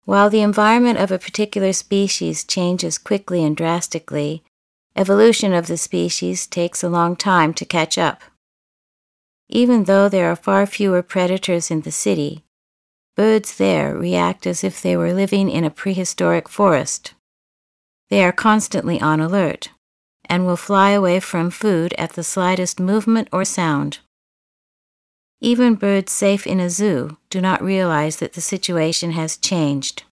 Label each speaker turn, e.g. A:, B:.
A: While the environment of a particular species changes quickly and drastically, evolution of the species takes a long time to catch up. Even though there are far fewer predators in the city, birds there react as if they were living in a prehistoric forest. They are constantly on alert, and will fly away from food at the slightest movement or sound. Even birds safe in a zoo do not realize that the situation has changed.